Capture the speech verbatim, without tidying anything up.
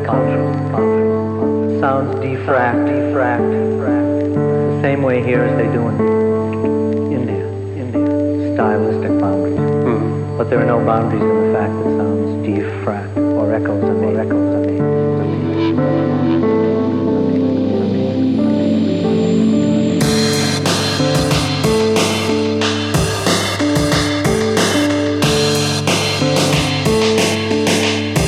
boundaries, boundaries. Sounds defract, defract, defract. The same way here as they do in India, India. Stylistic boundaries. Mm-hmm. But there are no boundaries in the fact that sounds defract or echoes